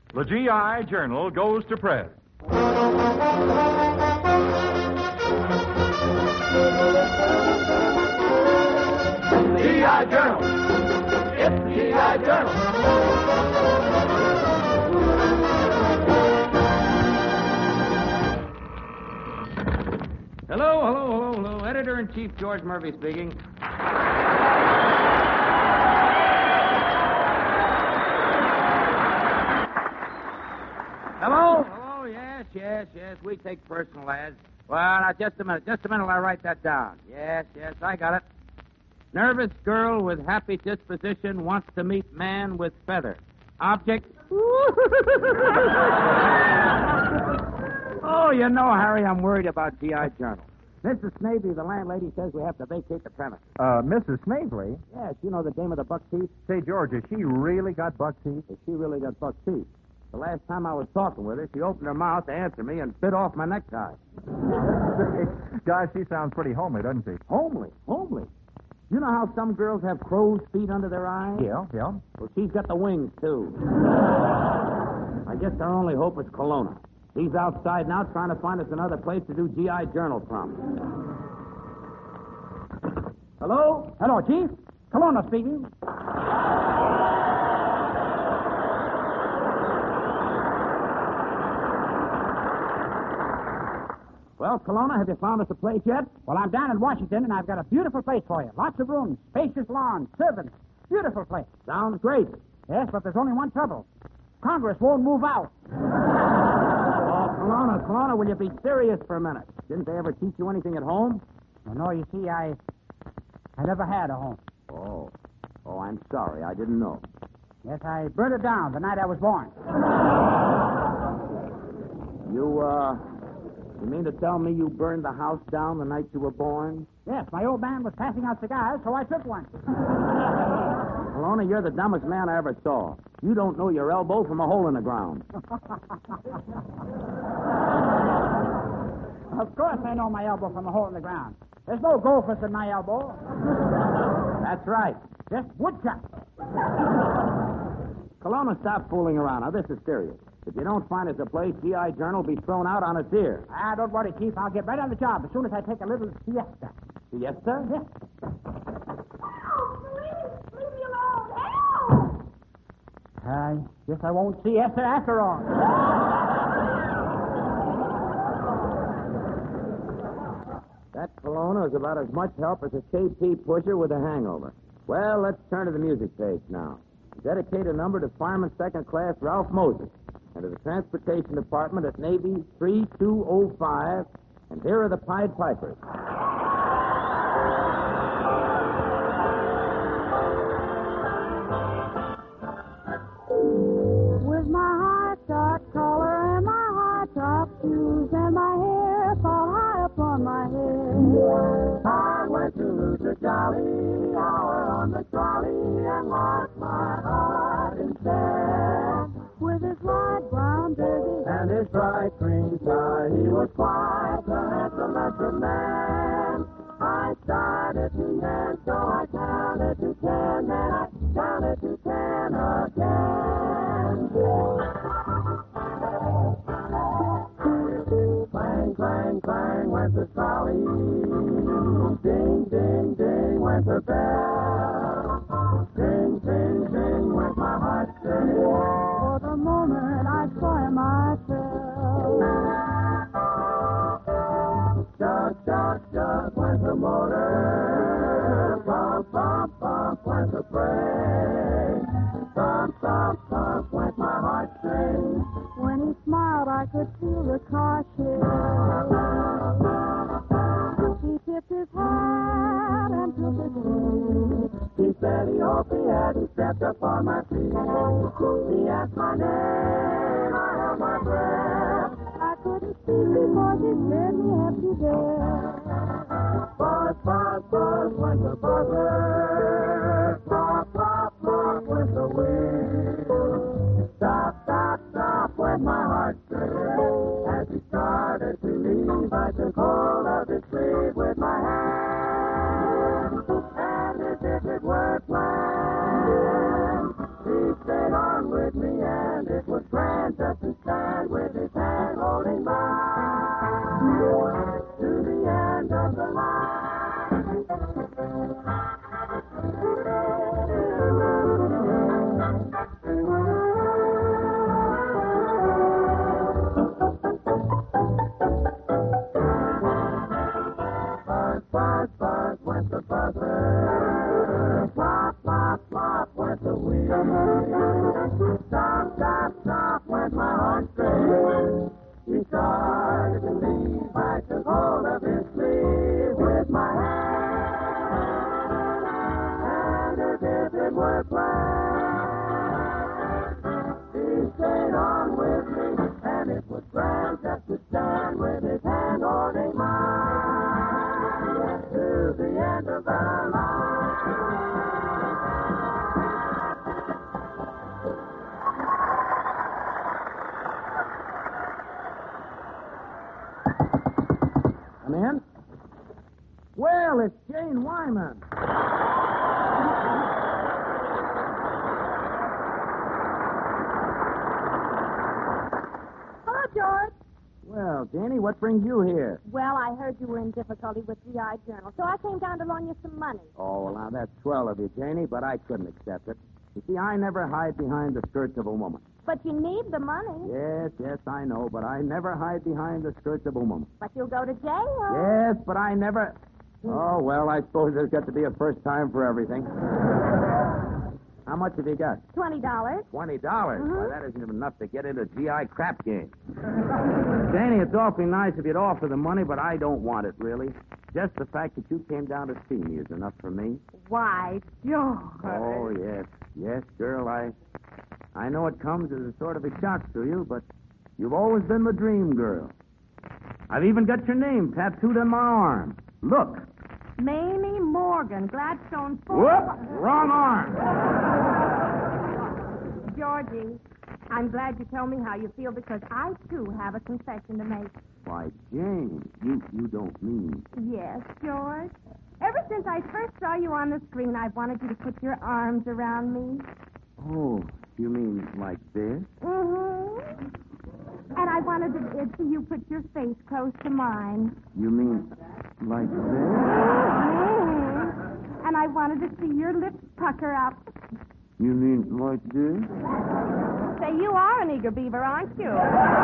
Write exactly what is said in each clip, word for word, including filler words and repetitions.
The G I Journal goes to press. G I Journal. It's the G I Journal. Hello, hello, hello, hello. Editor-in-Chief George Murphy speaking. Hello? Hello, yes, yes, yes. We take personal ads. Well, now, just a minute. Just a minute while I write that down. Yes, yes, I got it. Nervous girl with happy disposition wants to meet man with feather. Object. Oh, you know, Harry, I'm worried about G I Journal. Missus Snavely, the landlady, says we have to vacate the premises. Uh, Missus Snavely? Yes, you know the dame of the buck teeth? Say, George, has she really got buck teeth? Yes, she really got buck teeth. The last time I was talking with her, she opened her mouth to answer me and bit off my necktie. Gosh, she sounds pretty homely, doesn't she? Homely? Homely? You know how some girls have crow's feet under their eyes? Yeah, yeah. Well, she's got the wings, too. I guess our only hope is Kelowna. He's outside now trying to find us another place to do G I Journal from. Hello? Hello, Chief. Kelowna speaking. Well, Kelowna, have you found us a place yet? Well, I'm down in Washington, and I've got a beautiful place for you. Lots of rooms, spacious lawns, servants. Beautiful place. Sounds great. Yes, but there's only one trouble. Congress won't move out. Oh, Kelowna, Kelowna, will you be serious for a minute? Didn't they ever teach you anything at home? Well, no, you see, I... I never had a home. Oh. Oh, I'm sorry. I didn't know. Yes, I burned it down the night I was born. You, uh... You mean to tell me you burned the house down the night you were born? Yes, my old man was passing out cigars, so I took one. Kelowna, you're the dumbest man I ever saw. You don't know your elbow from a hole in the ground. Of course I know my elbow from a hole in the ground. There's no gophers in my elbow. That's right. Just woodchuck. Kelowna, stop fooling around. Now, this is serious. If you don't find us a place, G I Journal will be thrown out on its ear. Ah, don't worry, Chief. I'll get right on the job as soon as I take a little siesta. Siesta? Yes. Help! Please, leave me alone. Help! I guess I won't siesta after all. That Kelowna is about as much help as a K P pusher with a hangover. Well, let's turn to the music page now. Dedicate a number to Fireman Second Class Ralph Moses and to the Transportation Department at Navy three two oh five. And here are the Pied Pipers. With my high-top collar and my high-top shoes and my hair fall high upon my head, I went to Luther Jolly, hour on the trolley, and lost my heart instead. With his light brown jersey and his bright green tie, he was quite the handsome man. I started to dance, so I counted to ten, then I counted to ten again. Clang, clang, clang went the trolley. Ding, ding, ding went the bell. Ding, ding, ding went my heartstrings. For the moment I saw him, I fell. Duck, duck, duck went the motor. Bump, bump, bump went the brake. Thump, thump, thump went my heartstrings. When he smiled, I could feel the car shake. He tipped his hat and took his seat. He said he hoped he hadn't stepped up on my feet. He asked my name, I held my breath. I couldn't speak because he scared me half to death. Buzz, buzz, buzz went the buzzer. Pop, pop, pop went the wing. Stop, stop, stop went my heartstrings. As he started to leave, I took hold of his sleeve with my hand. And as if it were planned, he stayed on with me, and it it was grand just to stand with his hand holding mine to the end of the Buzz, buzz, buzz went the buzzer. Plop, plop, plop went the wheel. Stop, stop, stop went my heartstrings. He started to leave. I took hold of his sleeve with my hand, and as if it were planned, he stayed on with me, and it was grand just to stand with his hand holding mine to the end of the line. Come in. Well, it's Jane Wyman. Hello, George. Well, Janie, what brings you here? Well, I heard you were in difficulty with G I Journal, so I came down to loan you some money. Oh, well, now that's swell of you, Janie, but I couldn't accept it. You see, I never hide behind the skirts of a woman. But you need the money. Yes, yes, I know, but I never hide behind the skirts of a woman. But you'll go to jail. Yes, but I never... Oh, well, I suppose there's got to be a first time for everything. How much have you got? Twenty dollars. Twenty dollars? Why, that isn't even enough to get into G I crap game. Janie, it's awfully nice if you'd offer the money, but I don't want it, really. Just the fact that you came down to see me is enough for me. Why, George. Oh, yes. Yes, girl, I... I know it comes as a sort of a shock to you, but you've always been the dream girl. I've even got your name tattooed on my arm. Look. Mamie Morgan, Gladstone Ford. Whoop! Wrong arm. Georgie, I'm glad you told me how you feel because I, too, have a confession to make. Why, Jane, you, you don't mean... Yes, George. Ever since I first saw you on the screen, I've wanted you to put your arms around me. Oh, you mean like this? Mm-hmm. And I wanted to uh, see you put your face close to mine. You mean like this? Mm-hmm. And I wanted to see your lips pucker up. You mean like this? Say, you are an eager beaver, aren't you?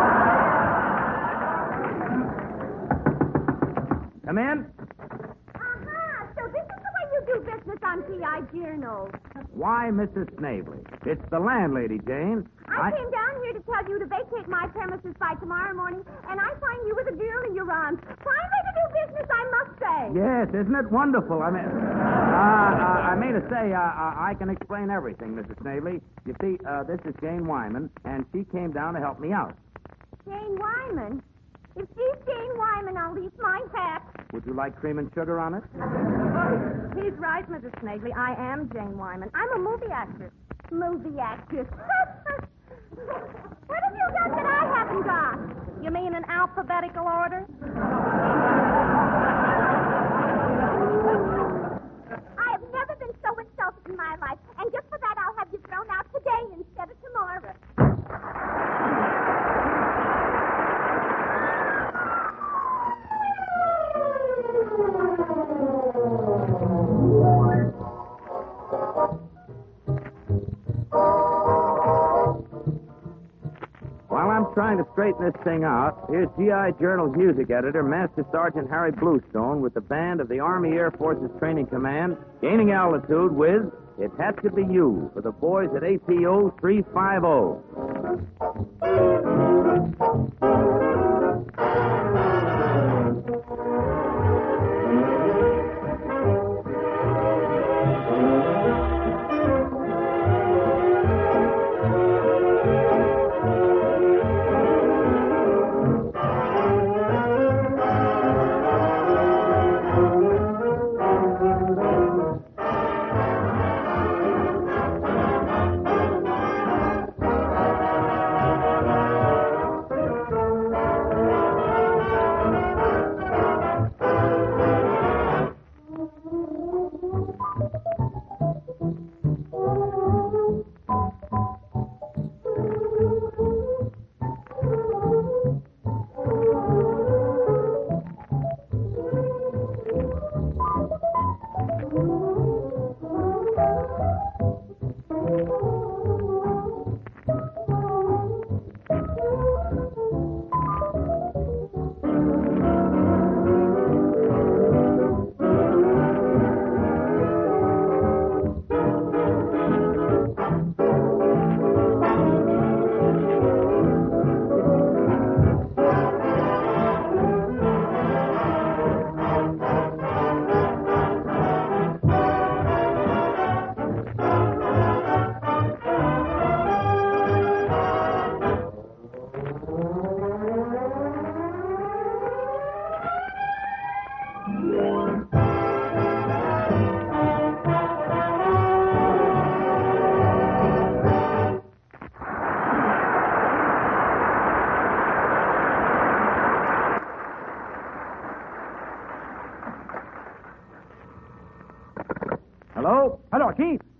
Come in. Uh-huh. So this is the way you do business on G I Journal. Why, Missus Snavely? It's the landlady, Jane. I, I came down here to tell you to vacate my premises by tomorrow morning, and I find you with a girl in your arms. Fine way to do business, I must say. Yes, isn't it wonderful? I mean, uh, uh, I mean to say, uh, uh, I can explain everything, Missus Snavely. You see, uh, this is Jane Wyman, and she came down to help me out. Jane Wyman? If she's Jane Wyman, I'll leave my hat. Would you like cream and sugar on it? He's right, Missus Snavely. I am Jane Wyman. I'm a movie actress. Movie actress. What have you got that I haven't got? You mean in alphabetical order? I have never been so insulted in my life, and just for that I'll have you thrown out today instead of tomorrow. While I'm trying to straighten this thing out, here's G I Journal's music editor, Master Sergeant Harry Bluestone, with the band of the Army Air Forces Training Command, gaining altitude with It Had to Be You for the boys at A P O three fifty.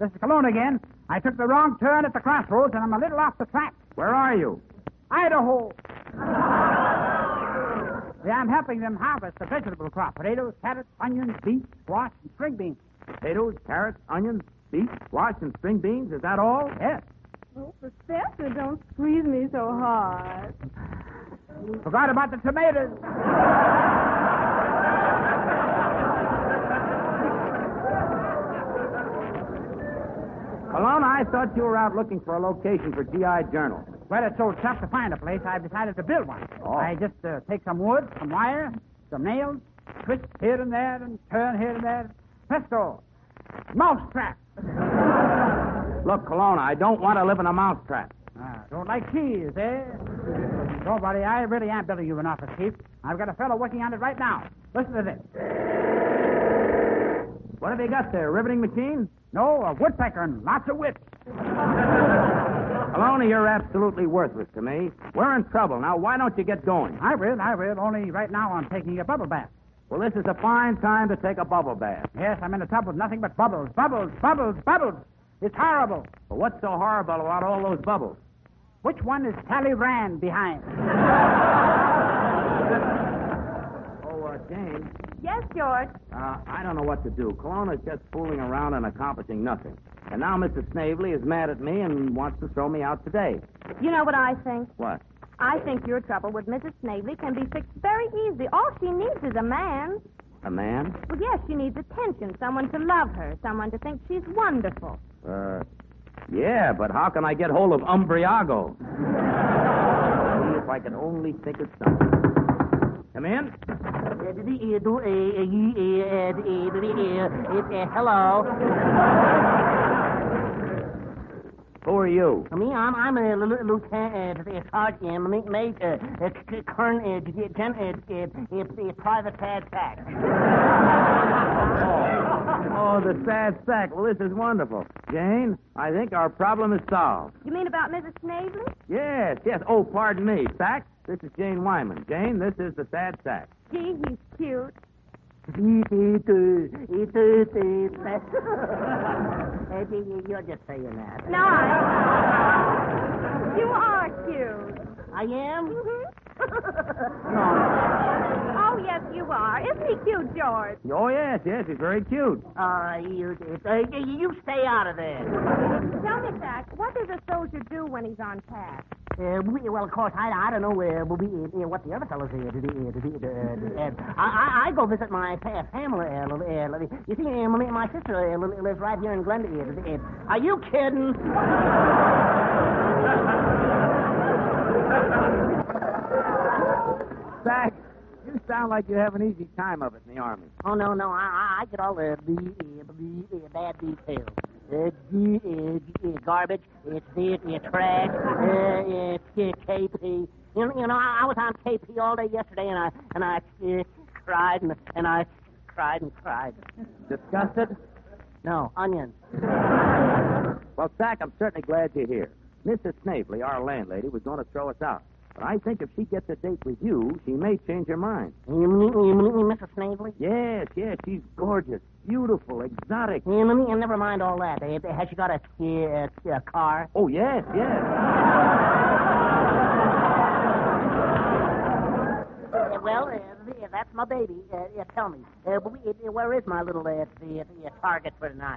This is Cologne again. I took the wrong turn at the crossroads, and I'm a little off the track. Where are you? Idaho. Yeah, I'm helping them harvest the vegetable crop. Potatoes, carrots, onions, beets, squash, and string beans. Potatoes, carrots, onions, beets, squash, and string beans. Is that all? Yes. Oh, Professor, don't squeeze me so hard. Forgot about the tomatoes. Alona, I thought you were out looking for a location for G I Journal. Well, it's so tough to find a place, I've decided to build one. Oh. I just uh, take some wood, some wire, some nails, twist here and there, and turn here and there. Presto! Mousetrap! Look, Kelowna, I don't want to live in a mousetrap. Ah, don't like cheese, eh? Don't worry, I really am building you an office, Chief. I've got a fellow working on it right now. Listen to this. What have you got there, riveting machine? No, a woodpecker and lots of whips. Kelowna, you're absolutely worthless to me. We're in trouble. Now, why don't you get going? I will, I will. Only right now I'm taking a bubble bath. Well, this is a fine time to take a bubble bath. Yes, I'm in a tub with nothing but bubbles, bubbles, bubbles, bubbles. It's horrible. Well, what's so horrible about all those bubbles? Which one is Talleyrand behind? Oh, uh, Jane, Yes, George. uh, I don't know what to do. Kelowna's just fooling around and accomplishing nothing. And now Missus Snavely is mad at me and wants to throw me out today. You know what I think? What? I think your trouble with Missus Snavely can be fixed very easy. All she needs is a man. A man? Well, yes, she needs attention, someone to love her, someone to think she's wonderful. Uh, yeah, but how can I get hold of Umbriago? See if I can only think of something. Come in. Hello. Who are you? Me, I'm I'm a lieutenant, uh, sergeant, ma- major, uh, c- colonel, uh, gen- uh, uh, uh, private sad sack. Oh, the sad sack. Well, this is wonderful. Jane, I think our problem is solved. You mean about Missus Snavely? Yes, yes. Oh, pardon me. Sack, this is Jane Wyman. Jane, this is the sad sack. Gee, he's cute. You're just saying that. No, I... You are cute. I am? Mm-hmm. No. Oh, yes, you are. Isn't he cute, George? Oh, yes, yes. He's very cute. Uh, you, uh, you stay out of there. Tell me, Zach, what does a soldier do when he's on task? Uh, we, well, of course, I, I don't know uh, we, uh, what the other fellows uh, do. Uh, do, uh, uh, I, I, I go visit my fa- family. Uh, uh, you see, uh, my, my sister uh, lives right here in Glendale. Uh, are you kidding? Sack, you sound like you have an easy time of it in the Army. Oh, no, no, I, I get all the, the, uh, the uh, bad details. Uh, the, uh, uh, garbage, it's the, it's trash, uh, it's uh, K P. You know, you know, I, I was on K P all day yesterday, and I and I uh, cried and and I cried and cried. Disgusted? No, onions. Well, Sack, I'm certainly glad you're here. Missus Snavely, our landlady, was going to throw us out. But I think if she gets a date with you, she may change her mind. You mean, you mean Missus Snavely? Yes, yes, she's gorgeous, beautiful, exotic. You mean, and never mind all that. Uh, Has she got a, uh, a car? Oh, yes, yes. Uh, well, uh, that's my baby. Uh, uh, tell me, uh, we, uh, where is my little uh, the, the target for tonight?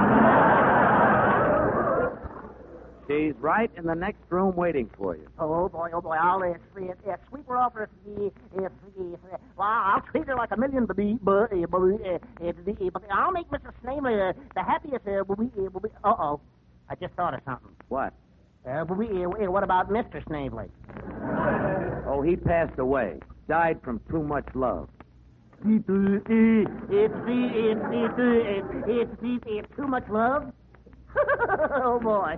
She's right in the next room waiting for you. Oh boy, oh boy! I'll uh, uh, uh, sweep her off her. Uh, uh, uh, well, I'll treat her like a million, baby. But, uh, but, uh, uh, but I'll make Missus Snavely uh, the happiest. Uh, will be, uh, will be, uh-oh, I just thought of something. What? Uh, will be, uh, what about Mister Snavely? Oh, he passed away. Died from too much love. It's the, it's it's it's it's it's it's too much love. Oh boy.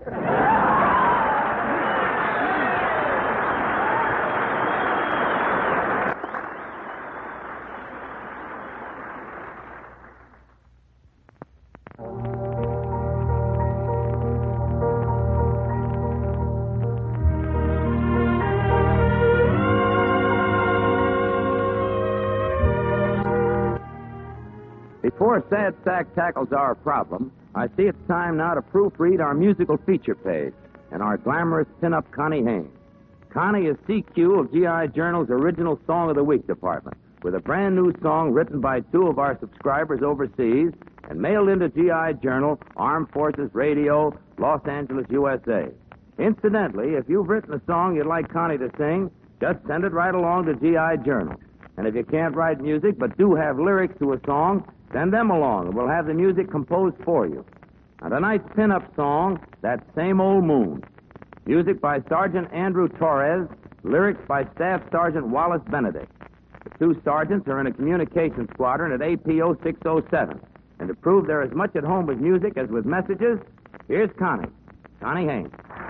Before Sad Sack tackles our problem, I see it's time now to proofread our musical feature page and our glamorous pin-up Connie Haynes. Connie is C Q of G I Journal's original Song of the Week department, with a brand new song written by two of our subscribers overseas and mailed into G I Journal, Armed Forces Radio, Los Angeles, U S A. Incidentally, if you've written a song you'd like Connie to sing, just send it right along to G I Journal. And if you can't write music but do have lyrics to a song, send them along, and we'll have the music composed for you. Now, tonight's pin-up song, That Same Old Moon. Music by Sergeant Andrew Torres, lyrics by Staff Sergeant Wallace Benedict. The two sergeants are in a communication squadron at A P O six oh seven. And to prove they're as much at home with music as with messages, here's Connie. Connie Haynes.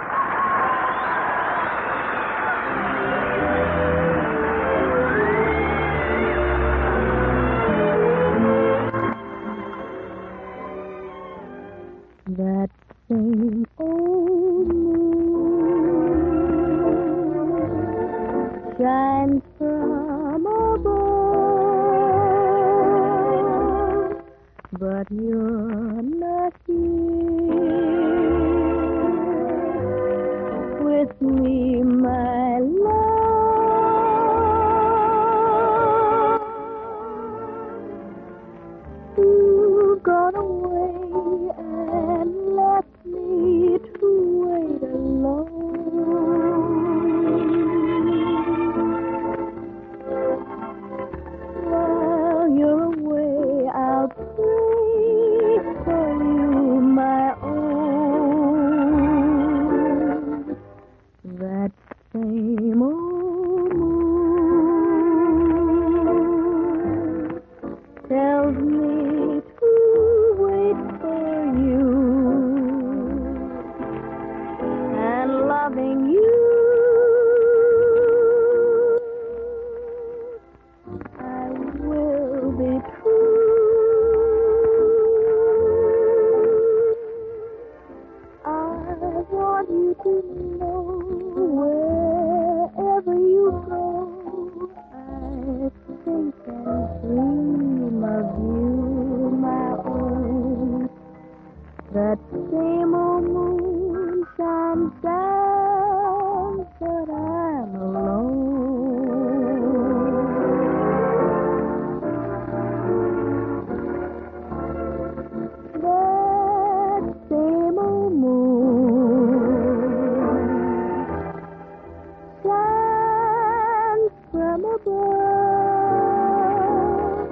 That same old moon shines from above, but you're not here with me, my love. You've gone away and left me to wait alone. While you're away, I'll pray for you, my own. That same old moon tells me to wait for you, and loving you, I will be true. I want you to know wherever you go, I think and dream of you, my own. That same old moon shines down, but I'm alone. That same old moon shines from above,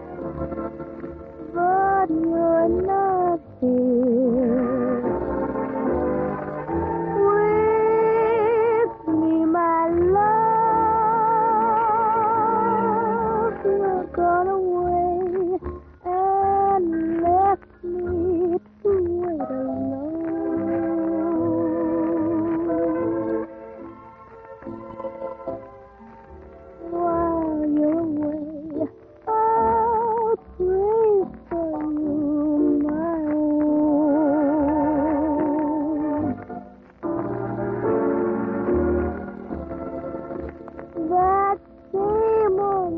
but you're not here with me, my love. You're gone away and left me to wait alone. While you're away, I'll pray for you, my own. That same old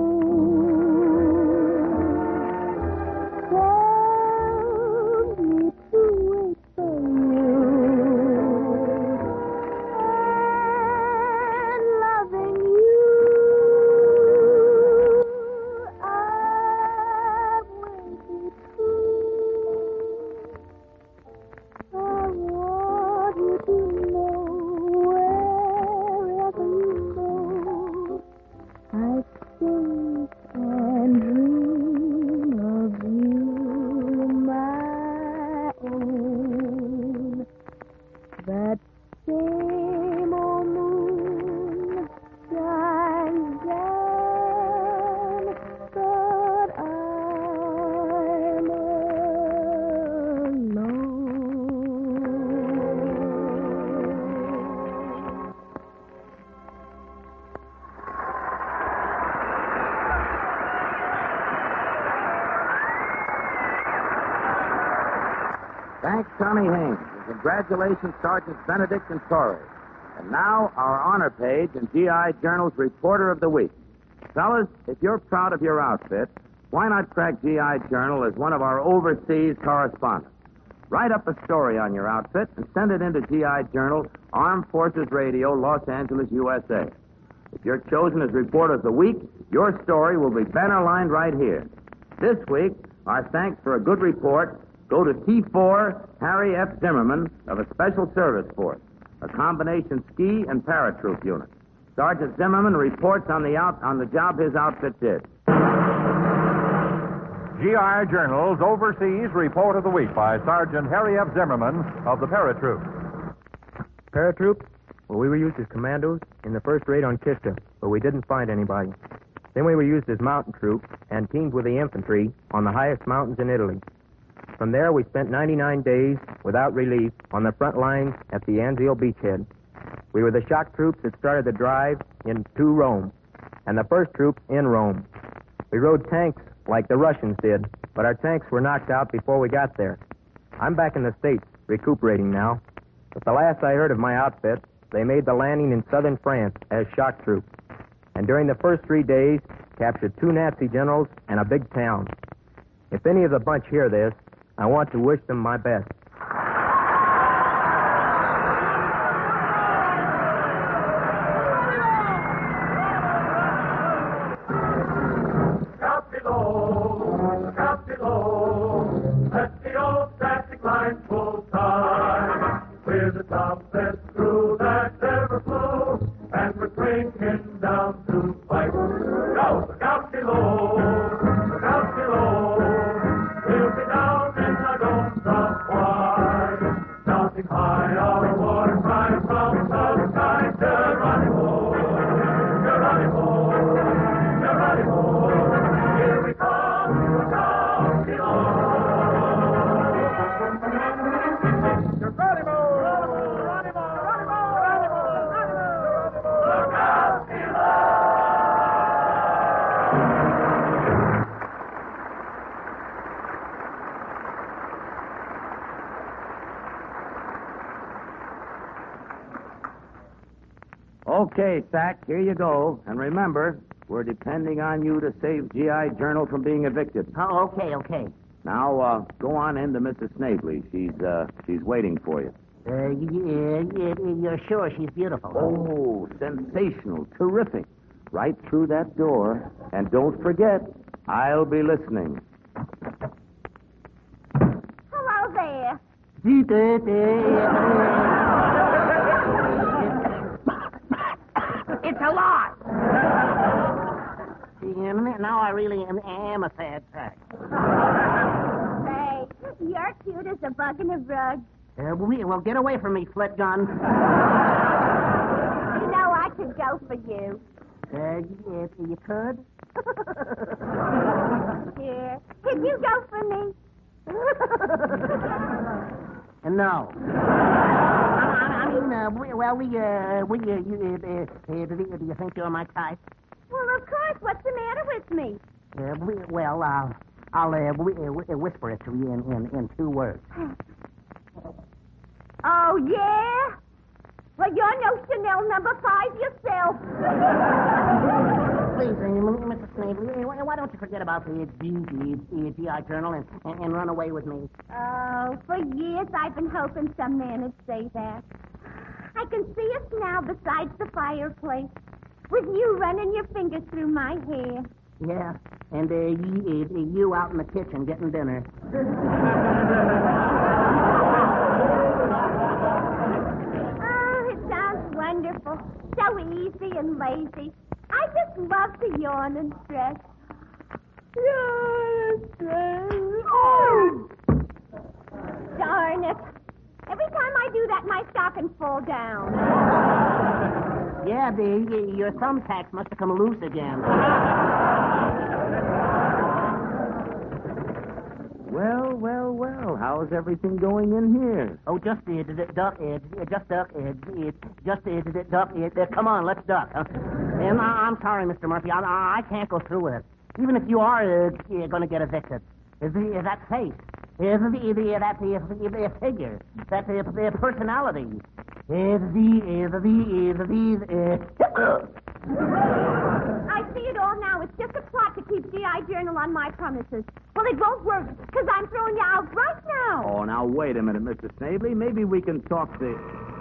moon tells me to wait for you, and loving you, I will be true. I want you to know wherever you go, I think and dream of you, my own. That same old moon shines down, but I'm alone. Thanks, Connie Haynes. And congratulations, Sergeants Benedict and Torres. And now, our honor page in G I Journal's Reporter of the Week. Fellas, if you're proud of your outfit, why not crack G I Journal as one of our overseas correspondents? Write up a story on your outfit and send it into G I Journal, Armed Forces Radio, Los Angeles, U S A. If you're chosen as Reporter of the Week, your story will be banner-lined right here. This week, our thanks for a good report go to T four Harry F. Zimmerman of a Special Service Force, a combination ski and paratroop unit. Sergeant Zimmerman reports on the out on the job his outfit did. G I Journal's Overseas Report of the Week by Sergeant Harry F. Zimmerman of the Paratroop. Paratroop? Well, we were used as commandos in the first raid on Kista, but we didn't find anybody. Then we were used as mountain troops and teamed with the infantry on the highest mountains in Italy. From there, we spent ninety-nine days without relief on the front lines at the Anzio beachhead. We were the shock troops that started the drive into Rome, and the first troop in Rome. We rode tanks like the Russians did, but our tanks were knocked out before we got there. I'm back in the States, recuperating now. But the last I heard of my outfit, they made the landing in southern France as shock troops. And during the first three days, captured two Nazi generals and a big town. If any of the bunch hear this, I want to wish them my best. Okay, Sack, here you go. And remember, we're depending on you to save G I Journal from being evicted. Oh, okay, okay. Now, uh, go on in to Missus Snavely. She's, uh, she's waiting for you. Uh, yeah, yeah, you're sure she's beautiful? Oh, sensational, terrific. Right through that door. And don't forget, I'll be listening. Hello there. It's a lie. Now I really am, am a sad sack. Say, you're cute as a bug in a rug. Uh, we, well, get away from me, flit gun. You know I could go for you. Uh, you, you could? Here, could you go for me? Uh, no. I, I mean, uh, we, well, we, uh, we, uh, you, uh, uh, do, you, do you think you're my type? Well, of course. What's the matter with me? Uh, we, well, uh, I'll uh, we, uh, whisper it to you in, in, in two words. Oh, yeah? Well, you're no Chanel number five yourself. Please, uh, Missus Snavely, why, why don't you forget about the G I Journal and, and, and run away with me? Oh, for years I've been hoping some man would say that. I can see us now beside the fireplace, with you running your fingers through my hair. Yeah, and uh, you, uh, you out in the kitchen getting dinner. Oh, it sounds wonderful. So easy and lazy. I just love to yawn and stretch. Yawn and stretch. Oh! Darn it. Every time I do that, my stockings fall down. Yeah, the, your thumbtacks must have come loose again. Well, well, well. How's everything going in here? Oh, just uh, d- duck, uh, just duck, uh, uh, just uh, d- duck. Uh, uh, come on, let's duck. Huh? And I- I'm sorry, Mister Murphy, I, I can't go through with it. Even if you are uh, going to get evicted, is the, uh, that face, is the, the that the, the, the figure, that the, the personality, is the is the is the. Uh, I see it all now. It's just a plot to keep G I Journal on my premises. Well, it won't work, because I'm throwing you out right now. Oh, now, wait a minute, Mister Snavely. Maybe we can talk to...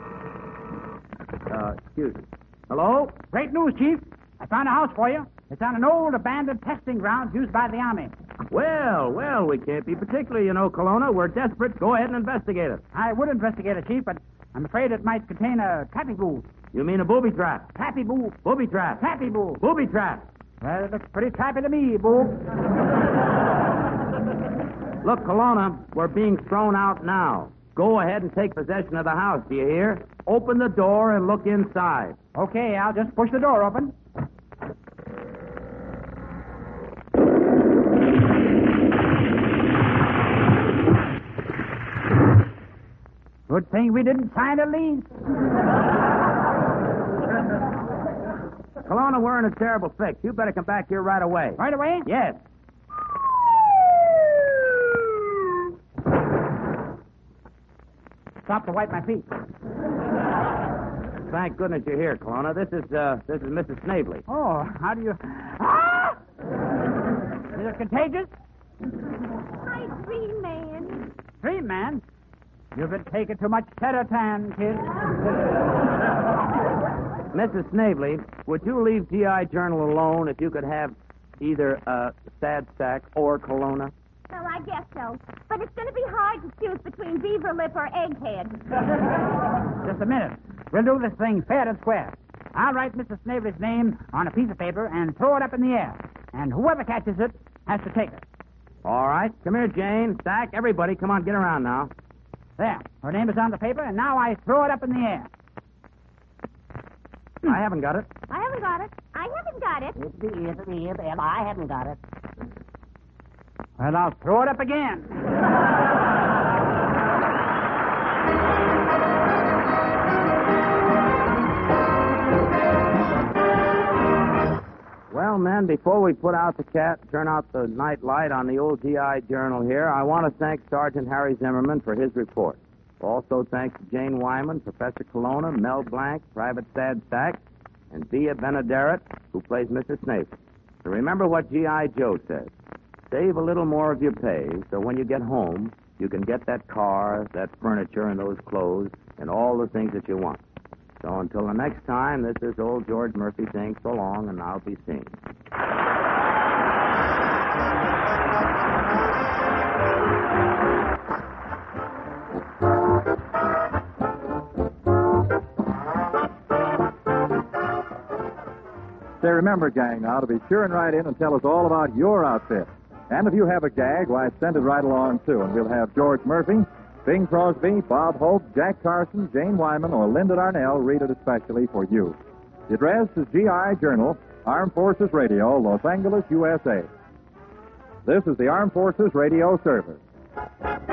Uh, excuse me. Hello? Great news, Chief. I found a house for you. It's on an old abandoned testing ground used by the Army. Well, well, we can't be particular, you know, Colonna. We're desperate. Go ahead and investigate it. I would investigate it, Chief, but I'm afraid it might contain a trappy booth. You mean a booby trap? Trappy booth. Booby trap. Trappy booth. Booby trap. Well, it looks pretty trappy to me, booth. Look, Colonna, we're being thrown out now. Go ahead and take possession of the house, do you hear? Open the door and look inside. Okay, I'll just push the door open. Good thing we didn't sign a lease. Colonna, we're in a terrible fix. You better come back here right away. Right away? Yes. Stop to wipe my feet. Thank goodness you're here, Colonna. This is, uh, this is Missus Snavely. Oh, how do you... Ah! Is it contagious? Hi, Dream Man. Dream Man? You've been taking too much Serotan, kid. Missus Snavely, would you leave G I Journal alone if you could have either uh, Sad Sack or Colonna? Well, I guess so. But it's going to be hard to choose between Beaver Lip or Egghead. Just a minute. We'll do this thing fair and square. I'll write Missus Snavely's name on a piece of paper and throw it up in the air. And whoever catches it has to take it. All right. Come here, Jane. Sack, everybody. Come on, get around now. There. Her name is on the paper, and now I throw it up in the air. I haven't got it. I haven't got it. I haven't got it. It's the ear, the ear, and I haven't got it. Well, I'll throw it up again. Well, men, before we put out the cat and turn out the night light on the old G I Journal here, I want to thank Sergeant Harry Zimmerman for his report. Also thanks to Jane Wyman, Professor Colonna, Mel Blanc, Private Sad Sack, and Bea Benaderet, who plays Missus Snavely. So remember what G I Joe says. Save a little more of your pay, so when you get home, you can get that car, that furniture, and those clothes, and all the things that you want. So until the next time, this is old George Murphy saying so long, and I'll be seen. Say, remember, gang, now to be sure and write in and tell us all about your outfit. And if you have a gag, why, send it right along, too. And we'll have George Murphy, Bing Crosby, Bob Hope, Jack Carson, Jane Wyman, or Linda Darnell read it especially for you. The address is G I Journal, Armed Forces Radio, Los Angeles, U S A. This is the Armed Forces Radio Service.